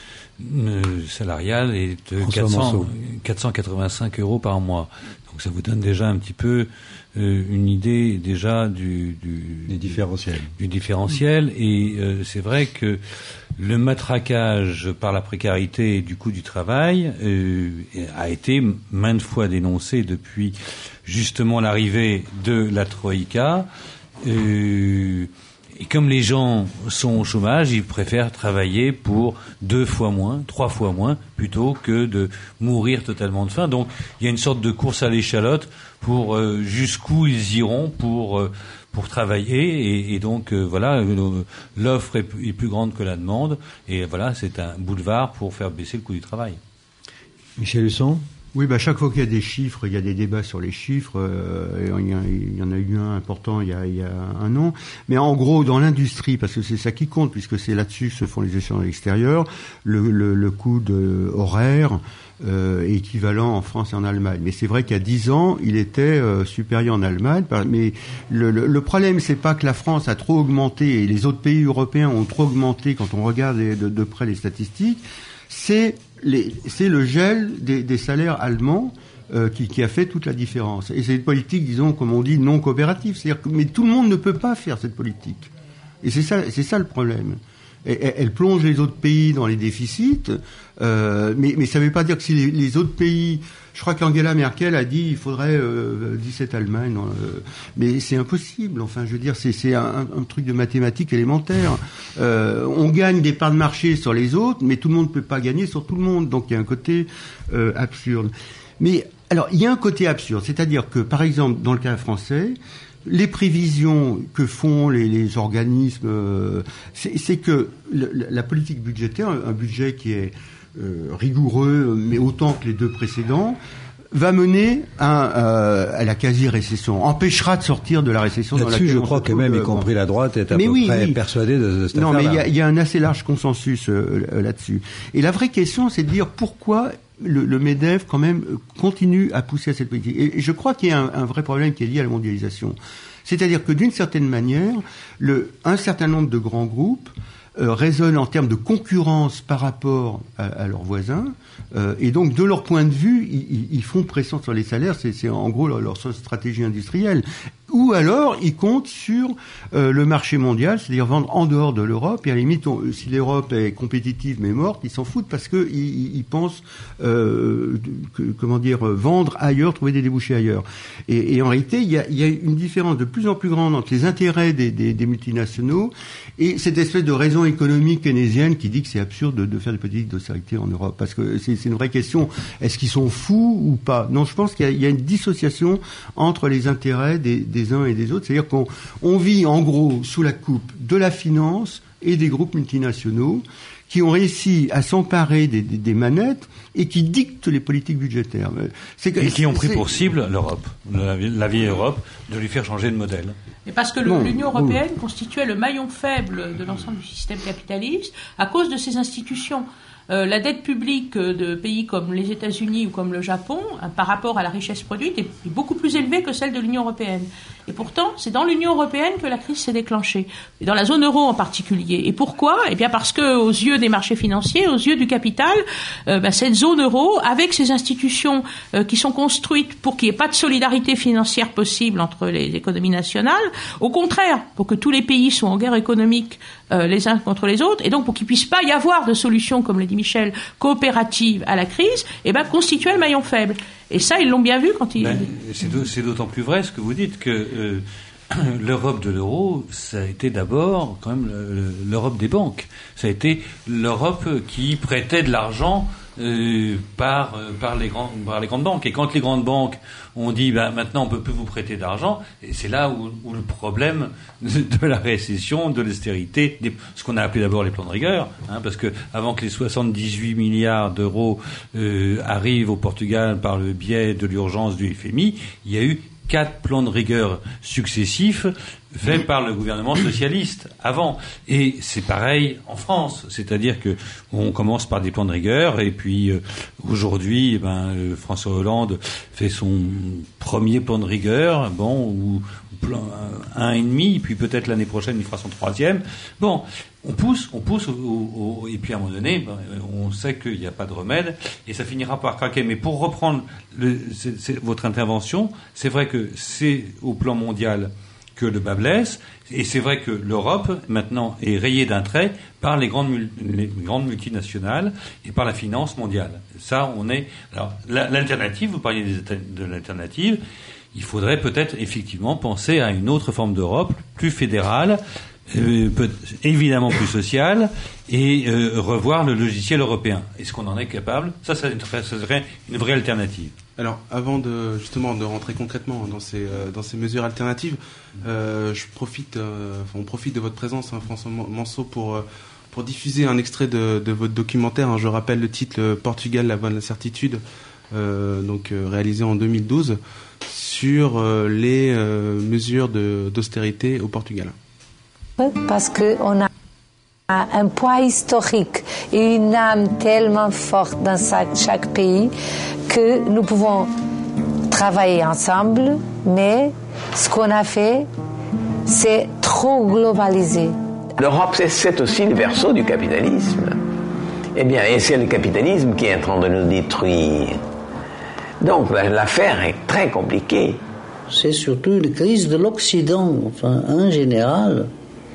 salarial est de 485 € par mois. Donc ça vous donne déjà un petit peu une idée déjà du différentiel. Et c'est vrai que le matraquage par la précarité et du coût du travail a été maintes fois dénoncé depuis justement l'arrivée de la Troïka. Et comme les gens sont au chômage, ils préfèrent travailler pour 2 fois moins, 3 fois moins, plutôt que de mourir totalement de faim. Donc il y a une sorte de course à l'échalote pour jusqu'où ils iront pour travailler. Et donc voilà, l'offre est plus grande que la demande. Et voilà, c'est un boulevard pour faire baisser le coût du travail. Michel Husson? Oui, chaque fois qu'il y a des chiffres, il y a des débats sur les chiffres. Il y en a eu un important il y a un an. Mais en gros, dans l'industrie, parce que c'est ça qui compte, puisque c'est là-dessus que se font les échanges extérieurs, le coût horaire est équivalent en France et en Allemagne. Mais c'est vrai qu'il y a 10 ans, il était supérieur en Allemagne. Mais le problème, c'est pas que la France a trop augmenté et les autres pays européens ont trop augmenté quand on regarde de près les statistiques. C'est le gel des salaires allemands qui a fait toute la différence. Et c'est une politique, disons, comme on dit, non coopérative. C'est-à-dire mais tout le monde ne peut pas faire cette politique. Et c'est ça le problème. Elle plonge les autres pays dans les déficits, mais ça ne veut pas dire que si les autres pays... Je crois qu'Angela Merkel a dit il faudrait 17 Allemagne, mais c'est impossible. Enfin, je veux dire, c'est un truc de mathématiques élémentaire. On gagne des parts de marché sur les autres, mais tout le monde ne peut pas gagner sur tout le monde. Donc il y a un côté absurde. Mais alors, il y a un côté absurde, c'est-à-dire que, par exemple, dans le cas français, les prévisions que font les organismes, c'est que la politique budgétaire, un budget qui est rigoureux, mais autant que les deux précédents, va mener à la quasi-récession, empêchera de sortir de la récession. Là-dessus, je crois que même, y compris la droite, est à peu près persuadée de cette affaire-là. Non, mais il y a un assez large consensus là-dessus. Et la vraie question, c'est de dire pourquoi le MEDEF quand même continue à pousser à cette politique. Et je crois qu'il y a un vrai problème qui est lié à la mondialisation. C'est-à-dire que d'une certaine manière, un certain nombre de grands groupes raisonnent en termes de concurrence par rapport à leurs voisins, et donc de leur point de vue, ils font pression sur les salaires. C'est en gros leur stratégie industrielle. Ou alors, ils comptent sur le marché mondial, c'est-à-dire vendre en dehors de l'Europe. Et à la limite, si l'Europe est compétitive mais morte, ils s'en foutent parce que ils pensent, vendre ailleurs, trouver des débouchés ailleurs. Et en réalité, il y a une différence de plus en plus grande entre les intérêts des multinationaux et cette espèce de raison économique keynésienne qui dit que c'est absurde de faire des politiques d'austérité en Europe. Parce que c'est une vraie question. Est-ce qu'ils sont fous ou pas? Non, je pense qu'il y a une dissociation entre les intérêts des uns et des autres. C'est-à-dire qu'on vit en gros sous la coupe de la finance et des groupes multinationaux qui ont réussi à s'emparer des manettes et qui dictent les politiques budgétaires. Et qui ont pris pour cible l'Europe, la vieille Europe, de lui faire changer de modèle. Et parce que l'Union européenne constituait le maillon faible de l'ensemble du système capitaliste à cause de ses institutions. La dette publique de pays comme les États-Unis ou comme le Japon, par rapport à la richesse produite, est beaucoup plus élevée que celle de l'Union européenne. Et pourtant, c'est dans l'Union européenne que la crise s'est déclenchée, et dans la zone euro en particulier. Et pourquoi ? Eh bien parce que, aux yeux des marchés financiers, aux yeux du capital, cette zone euro, avec ses institutions qui sont construites pour qu'il n'y ait pas de solidarité financière possible entre les économies nationales, au contraire, pour que tous les pays soient en guerre économique les uns contre les autres, et donc pour qu'il puisse pas y avoir de solution, comme le dit Michel, coopérative à la crise, constituait le maillon faible. Et ça, ils l'ont bien vu quand ils... C'est d'autant plus vrai ce que vous dites que l'Europe de l'euro, ça a été d'abord quand même l'Europe des banques. Ça a été l'Europe qui prêtait de l'argent par les grandes banques. Et quand les grandes banques ont dit maintenant on peut plus vous prêter d'argent, et c'est là où le problème de la récession, de l'austérité, ce qu'on a appelé d'abord les plans de rigueur, parce que avant que les 78 milliards d'euros arrivent au Portugal par le biais de l'urgence du FMI, il y a eu 4 plans de rigueur successifs faits par le gouvernement socialiste avant. Et c'est pareil en France. C'est-à-dire que on commence par des plans de rigueur et puis aujourd'hui, François Hollande fait son premier plan de rigueur, ou plan 1,5, puis peut-être l'année prochaine il fera son 3e. On pousse, et puis à un moment donné, on sait qu'il n'y a pas de remède, et ça finira par craquer. Mais pour reprendre votre intervention, c'est vrai que c'est au plan mondial que le bas blesse, et c'est vrai que l'Europe, maintenant, est rayée d'un trait par les grandes multinationales et par la finance mondiale. Ça, Alors, l'alternative, vous parliez de l'alternative, il faudrait peut-être effectivement penser à une autre forme d'Europe, plus fédérale, évidemment plus sociale, et revoir le logiciel européen. Est-ce qu'on en est capable ? Ça serait une vraie alternative. Alors, avant de rentrer concrètement dans ces mesures alternatives, on profite de votre présence, François Manceau, pour diffuser un extrait de votre documentaire. Je rappelle le titre, Portugal, la voie de l'incertitude, réalisé en 2012 sur les mesures d'austérité au Portugal. Parce qu'on a un poids historique et une âme tellement forte dans chaque pays que nous pouvons travailler ensemble, mais ce qu'on a fait, c'est trop globalisé. L'Europe, c'est aussi le verso du capitalisme. Et c'est le capitalisme qui est en train de nous détruire. Donc l'affaire est très compliquée. C'est surtout une crise de l'Occident, en général,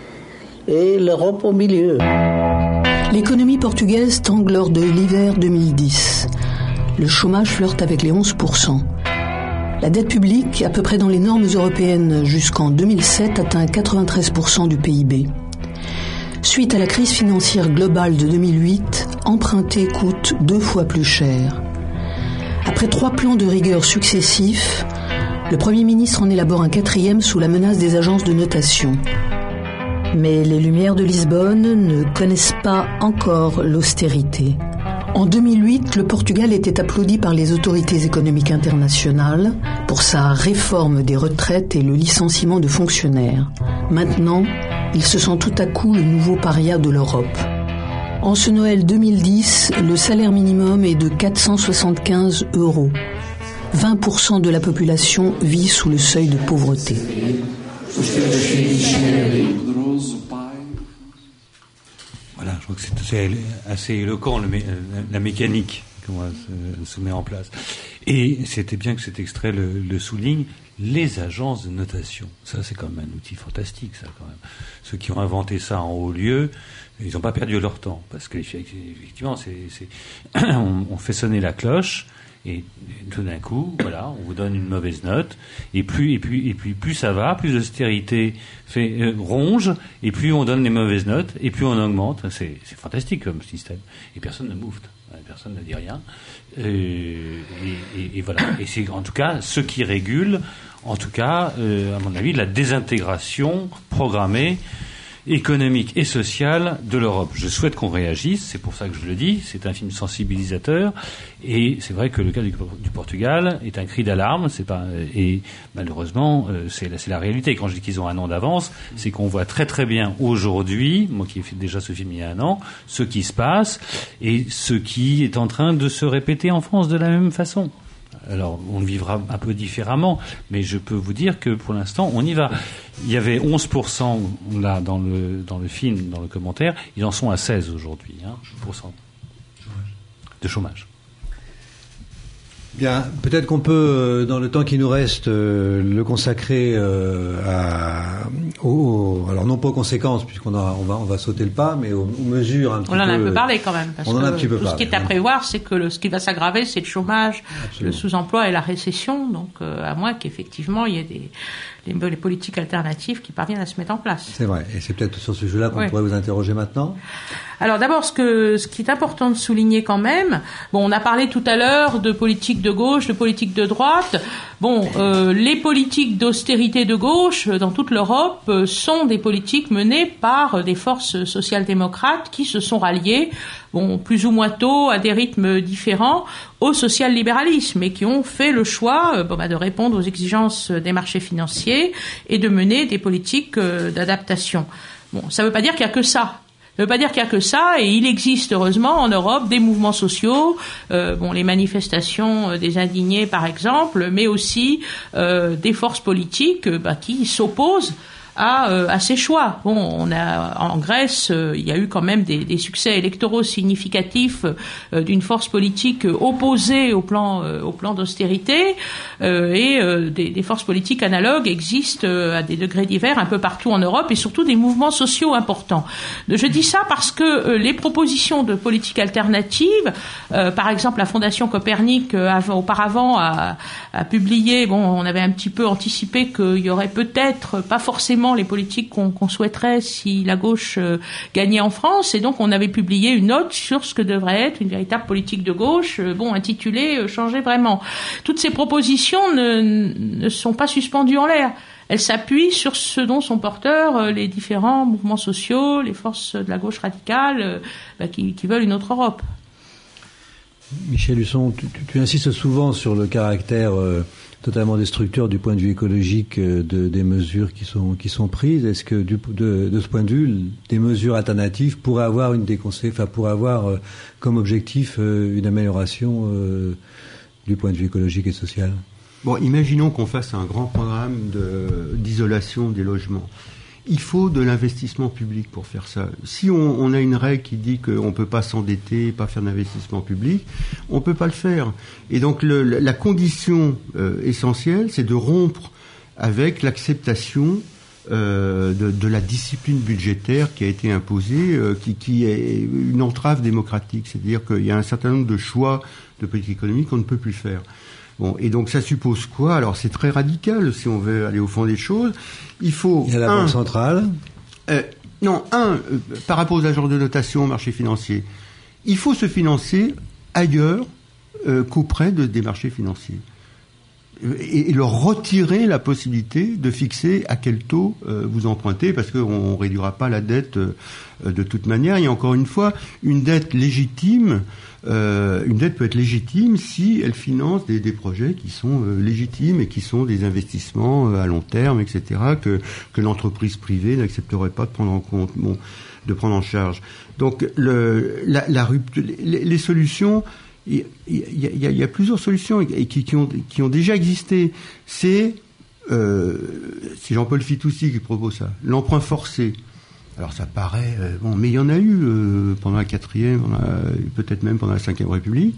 et l'Europe au milieu. L'économie portugaise tangue lors de l'hiver 2010. Le chômage flirte avec les 11%. La dette publique, à peu près dans les normes européennes jusqu'en 2007, atteint 93% du PIB. Suite à la crise financière globale de 2008, emprunter coûte 2 fois plus cher. Après 3 plans de rigueur successifs, le Premier ministre en élabore un 4e sous la menace des agences de notation. Mais les Lumières de Lisbonne ne connaissent pas encore l'austérité. En 2008, le Portugal était applaudi par les autorités économiques internationales pour sa réforme des retraites et le licenciement de fonctionnaires. Maintenant, il se sent tout à coup le nouveau paria de l'Europe. En ce Noël 2010, le salaire minimum est de 475 €. 20% de la population vit sous le seuil de pauvreté. Voilà, je crois que c'est assez éloquent la mécanique, comment elle se met en place. Et c'était bien que cet extrait le souligne. Les agences de notation, ça c'est quand même un outil fantastique, ça quand même. Ceux qui ont inventé ça en haut lieu, ils n'ont pas perdu leur temps, parce qu'effectivement, on fait sonner la cloche. Et tout d'un coup, voilà, on vous donne une mauvaise note, et plus ça va, plus l'austérité ronge, et plus on donne les mauvaises notes, et plus on augmente. C'est fantastique comme système. Et personne ne moufte, personne ne dit rien. Et voilà. Et c'est en tout cas ce qui régule, en tout cas, à mon avis, la désintégration programmée économique et sociale de l'Europe. Je souhaite qu'on réagisse, c'est pour ça que je le dis, c'est un film sensibilisateur, et c'est vrai que le cas du Portugal est un cri d'alarme, et malheureusement, c'est la réalité. Quand je dis qu'ils ont un an d'avance, c'est qu'on voit très très bien aujourd'hui, moi qui ai fait déjà ce film il y a un an, ce qui se passe, et ce qui est en train de se répéter en France de la même façon. Alors, on le vivra un peu différemment, mais je peux vous dire que pour l'instant, on y va. Il y avait 11% là dans le film, dans le commentaire, ils en sont à 16 aujourd'hui, % de chômage. Bien, peut-être qu'on peut, dans le temps qui nous reste, le consacrer alors non pas aux conséquences, puisqu'on va sauter le pas, mais aux mesures un petit peu. On en a un peu parlé quand même, parce on en a un petit peu tout ce qui est à prévoir, c'est que ce qui va s'aggraver, c'est le chômage, absolument, le sous-emploi et la récession, donc à moins qu'effectivement il y ait les politiques alternatives qui parviennent à se mettre en place. C'est vrai, et c'est peut-être sur ce sujet-là qu'on pourrait vous interroger maintenant. Alors d'abord, ce qui est important de souligner quand même, on a parlé tout à l'heure de politique de gauche, de politique de droite. Les politiques d'austérité de gauche dans toute l'Europe sont des politiques menées par des forces social-démocrates qui se sont ralliées, plus ou moins tôt, à des rythmes différents, au social-libéralisme et qui ont fait le choix de répondre aux exigences des marchés financiers et de mener des politiques d'adaptation. Ça ne veut pas dire qu'il n'y a que ça. Ça ne veut pas dire qu'il n'y a que ça, et il existe heureusement en Europe des mouvements sociaux, les manifestations des indignés par exemple, mais aussi des forces politiques qui s'opposent à ces choix. On a en Grèce, il y a eu quand même des succès électoraux significatifs d'une force politique opposée au plan d'austérité, et des forces politiques analogues existent à des degrés divers un peu partout en Europe, et surtout des mouvements sociaux importants. Je dis ça parce que les propositions de politique alternative, par exemple la Fondation Copernic auparavant a publié, on avait un petit peu anticipé qu'il y aurait peut-être pas forcément les politiques qu'on souhaiterait si la gauche gagnait en France, et donc on avait publié une note sur ce que devrait être une véritable politique de gauche, intitulée Changer vraiment. Toutes ces propositions ne sont pas suspendues en l'air. Elles s'appuient sur ce dont sont porteurs les différents mouvements sociaux, les forces de la gauche radicale qui veulent une autre Europe. Michel Husson, tu insistes souvent sur le caractère totalement destructeur du point de vue écologique des mesures qui sont prises. Est-ce que de ce point de vue, des mesures alternatives pourraient avoir pourraient avoir comme objectif une amélioration du point de vue écologique et social? Imaginons qu'on fasse un grand programme d'isolation des logements. Il faut de l'investissement public pour faire ça. Si on a une règle qui dit qu'on ne peut pas s'endetter, pas faire d'investissement public, on ne peut pas le faire. Et donc la condition essentielle, c'est de rompre avec l'acceptation de la discipline budgétaire qui a été imposée, qui est une entrave démocratique. C'est-à-dire qu'il y a un certain nombre de choix de politique économique qu'on ne peut plus faire. Et donc ça suppose quoi? Alors c'est très radical si on veut aller au fond des choses. Il y a la Banque centrale. Par rapport aux agences de notation, au marché financier, il faut se financer ailleurs qu'auprès des marchés financiers. et leur retirer la possibilité de fixer à quel taux vous empruntez, parce qu'on réduira pas la dette de toute manière. Et encore une fois, une dette légitime, une dette peut être légitime si elle finance des projets qui sont légitimes et qui sont des investissements à long terme, etc., que l'entreprise privée n'accepterait pas de prendre en compte, de prendre en charge. Donc les solutions, il y a plusieurs solutions qui ont déjà existé. C'est Jean-Paul Fitoussi qui propose ça, l'emprunt forcé. Alors ça paraît mais il y en a eu pendant la 4e, peut-être même pendant la 5e République.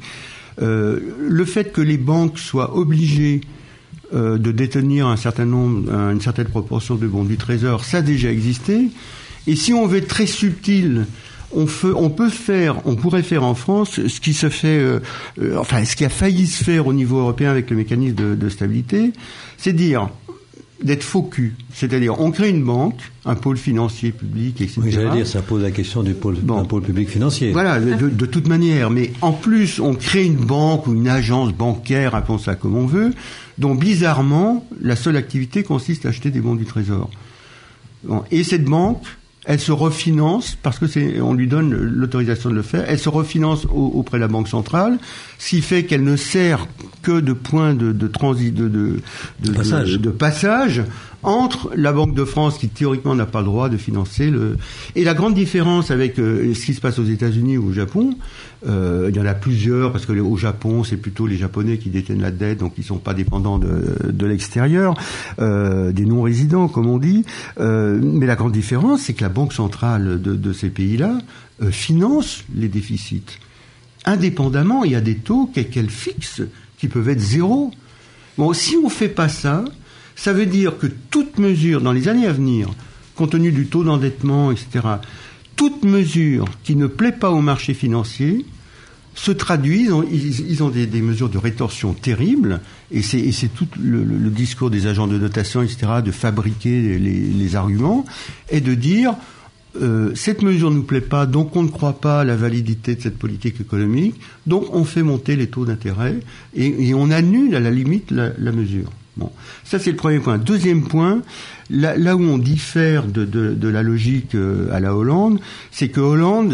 Le fait que les banques soient obligées de détenir une certaine proportion de bons du Trésor, ça a déjà existé. Et si on veut être très subtil, on pourrait faire en France ce qui se fait, ce qui a failli se faire au niveau européen avec le mécanisme de stabilité, c'est d'être faux cul. C'est-à-dire, on crée une banque, un pôle financier public, etc. Oui, j'allais dire, ça pose la question d'un pôle public financier. Voilà, de toute manière. Mais en plus, on crée une banque ou une agence bancaire, appelons ça comme on veut, dont bizarrement, la seule activité consiste à acheter des bons du Trésor. Bon, et cette banque, elle se refinance, parce que on lui donne l'autorisation de le faire, elle se refinance auprès de la Banque centrale, ce qui fait qu'elle ne sert que de point de transit, de passage entre la Banque de France, qui théoriquement n'a pas le droit de financer et la grande différence avec ce qui se passe aux États-Unis ou au Japon, il y en a plusieurs, parce que au Japon, c'est plutôt les Japonais qui détiennent la dette, donc ils sont pas dépendants de l'extérieur, des non-résidents, comme on dit. Mais la grande différence, c'est que la Banque centrale de ces pays-là finance les déficits. Indépendamment, il y a des taux qu'elle fixe, qui peuvent être zéro. Bon, si on fait pas ça, ça veut dire que toute mesure, dans les années à venir, compte tenu du taux d'endettement, etc., toute mesure qui ne plaît pas au marché financier se traduit, ils ont des mesures de rétorsion terribles, et c'est tout le discours des agents de notation, etc., de fabriquer les arguments, et de dire cette mesure ne nous plaît pas, donc on ne croit pas à la validité de cette politique économique, donc on fait monter les taux d'intérêt, et on annule à la limite la mesure. Bon, ça c'est le premier point. Deuxième point, là où on diffère de la logique à la Hollande, c'est que Hollande,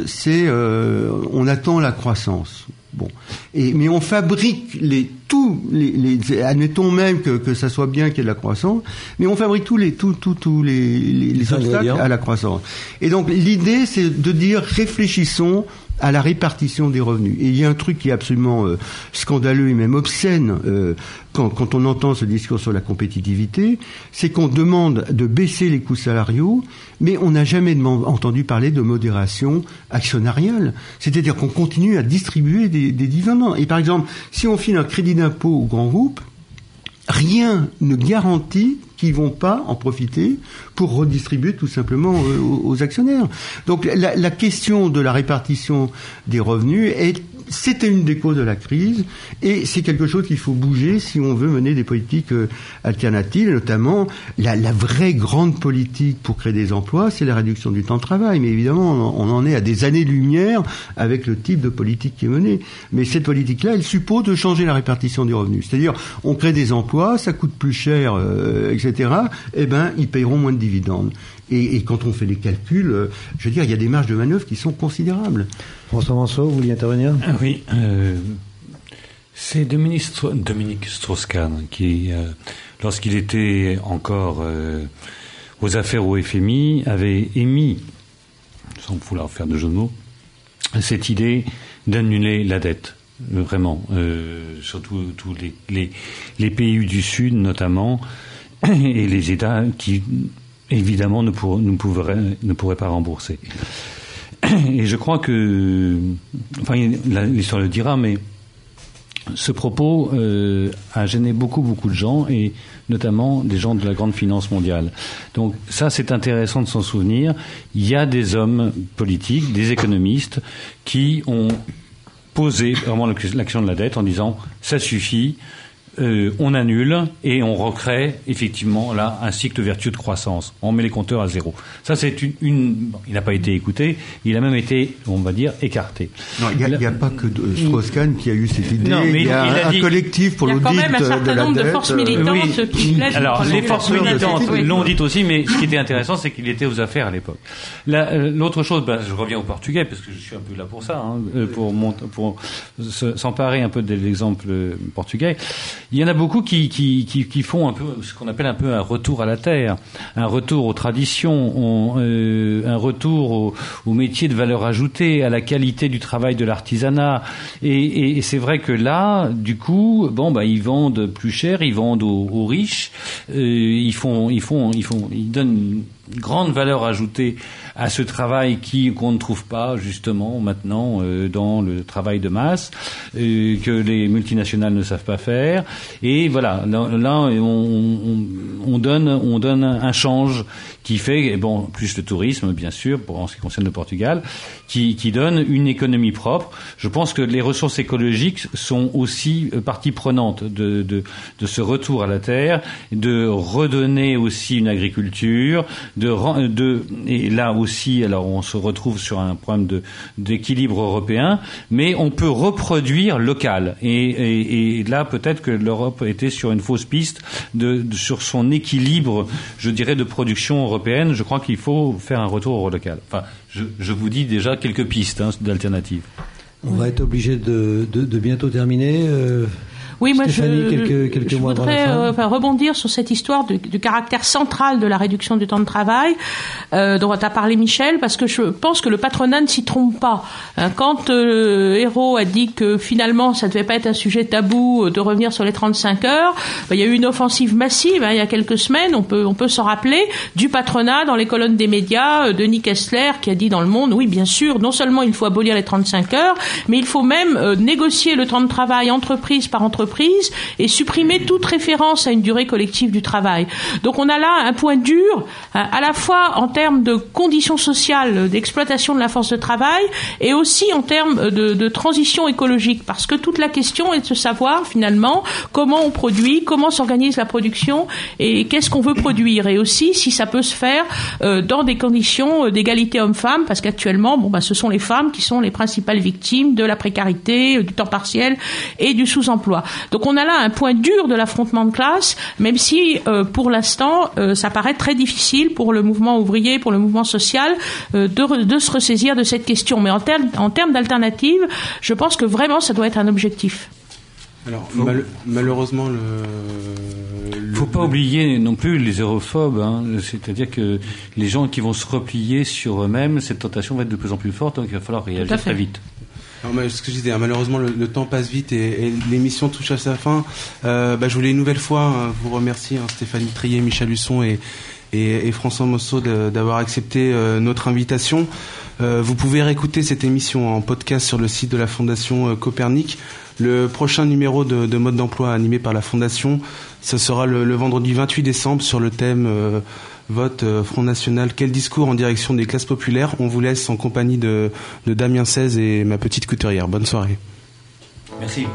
on attend la croissance. Bon, mais on fabrique admettons même que ça soit bien qu'il y ait de la croissance, mais on fabrique tous les obstacles à la croissance. Et donc l'idée, c'est de dire réfléchissons à la répartition des revenus. Et il y a un truc qui est absolument scandaleux et même obscène quand on entend ce discours sur la compétitivité, c'est qu'on demande de baisser les coûts salariaux, mais on n'a jamais entendu parler de modération actionnariale. C'est-à-dire qu'on continue à distribuer des dividendes. Et par exemple, si on file un crédit d'impôt aux grands groupes, rien ne garantit qu'ils vont pas en profiter pour redistribuer tout simplement aux actionnaires. Donc la question de la répartition des revenus c'était une des causes de la crise, et c'est quelque chose qu'il faut bouger si on veut mener des politiques alternatives, notamment la vraie grande politique pour créer des emplois, c'est la réduction du temps de travail. Mais évidemment, on en est à des années-lumière avec le type de politique qui est menée. Mais cette politique-là, elle suppose de changer la répartition des revenus. C'est-à-dire, on crée des emplois, ça coûte plus cher, etc. Ils paieront moins de dividendes. Et quand on fait les calculs, je veux dire, il y a des marges de manœuvre qui sont considérables. François Manceau, vous vouliez intervenir ? Oui, c'est Dominique Strauss-Kahn qui, lorsqu'il était encore aux affaires au FMI, avait émis, sans vouloir faire de jeu de mots, cette idée d'annuler la dette. Vraiment, surtout tous les pays du Sud notamment, et les États qui évidemment ne pourraient pas rembourser. Et je crois que, l'histoire le dira, mais ce propos a gêné beaucoup de gens, et notamment des gens de la grande finance mondiale. Donc ça, c'est intéressant de s'en souvenir. Il y a des hommes politiques, des économistes, qui ont posé vraiment l'action de la dette en disant ça suffit. on annule et on recrée effectivement là un cycle vertueux de croissance. On met les compteurs à zéro. Ça c'est il n'a pas été écouté, il a même été, on va dire, écarté. Non, il n'y a pas que Strauss-Kahn qui a eu cette idée. Non, mais il y a un collectif pour l'audit de la dette. Il y a quand même un certain nombre de forces militantes qui plaident. Alors les forces militantes l'ont dit aussi, mais ce qui était intéressant, c'est qu'il était aux affaires à l'époque. L'autre chose, je reviens au portugais parce que je suis un peu là pour ça, pour s'emparer un peu de l'exemple portugais. Il y en a beaucoup qui font un peu ce qu'on appelle un peu un retour à la terre, un retour aux traditions, un retour au métier de valeur ajoutée, à la qualité du travail de l'artisanat. Et c'est vrai que là, du coup, ils vendent plus cher, ils vendent aux riches, ils donnent une grande valeur ajoutée à ce travail qu'on ne trouve pas justement maintenant dans le travail de masse, que les multinationales ne savent pas faire. Et voilà, là on donne un change qui fait, plus le tourisme bien sûr, en ce qui concerne le Portugal, qui donne une économie propre. Je pense que les ressources écologiques sont aussi partie prenante de ce retour à la terre, de redonner aussi une agriculture, et là aussi, alors on se retrouve sur un problème d'équilibre européen, mais on peut reproduire local. Et là, peut-être que l'Europe était sur une fausse piste sur son équilibre, je dirais, de production européenne. Je crois qu'il faut faire un retour au local. Enfin, je vous dis déjà quelques pistes d'alternatives. On va être obligé de bientôt terminer. Oui, moi Stéphanie, quelques mois voudrais rebondir sur cette histoire du caractère central de la réduction du temps de travail dont a parlé Michel, parce que je pense que le patronat ne s'y trompe pas. Quand Hérault a dit que finalement ça ne devait pas être un sujet tabou de revenir sur les 35 heures, il y a eu une offensive massive il y a quelques semaines, on peut s'en rappeler, du patronat dans les colonnes des médias, Denis Kessler qui a dit dans Le Monde, oui bien sûr, non seulement il faut abolir les 35 heures, mais il faut même négocier le temps de travail entreprise par entreprise et supprimer toute référence à une durée collective du travail. Donc on a là un point dur, à la fois en termes de conditions sociales, d'exploitation de la force de travail, et aussi en termes de transition écologique, parce que toute la question est de savoir finalement comment on produit, comment s'organise la production et qu'est-ce qu'on veut produire, et aussi si ça peut se faire dans des conditions d'égalité homme-femme, parce qu'actuellement ce sont les femmes qui sont les principales victimes de la précarité, du temps partiel et du sous-emploi. Donc on a là un point dur de l'affrontement de classe, même si pour l'instant ça paraît très difficile pour le mouvement ouvrier, pour le mouvement social de se ressaisir de cette question. Mais en termes d'alternative, je pense que vraiment ça doit être un objectif. Alors malheureusement faut pas oublier non plus les europhobes, c'est-à-dire que les gens qui vont se replier sur eux-mêmes, cette tentation va être de plus en plus forte, donc il va falloir réagir très vite. Alors, ce que je disais, malheureusement le temps passe vite et l'émission touche à sa fin. Je voulais une nouvelle fois vous remercier, Stéphanie Trier, Michel Husson et François Mosso d'avoir accepté notre invitation. Vous pouvez réécouter cette émission en podcast sur le site de la Fondation Copernic. Le prochain numéro de Mode d'emploi animé par la Fondation, ce sera le vendredi 28 décembre sur le thème vote Front National, quel discours en direction des classes populaires. On vous laisse en compagnie de Damien Seize et ma petite couturière. Bonne soirée. Merci.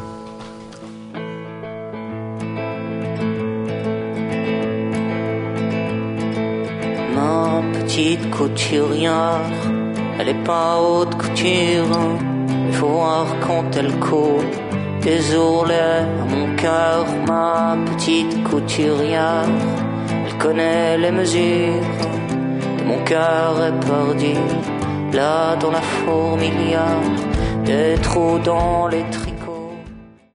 Ma petite couturière, elle est pas haute couture, il faut voir quand elle court des ourlets à mon cœur. Ma petite couturière, elle connaît les mesures de mon cœur éperdu. Là dans la fourmilière, des trous dans les tris.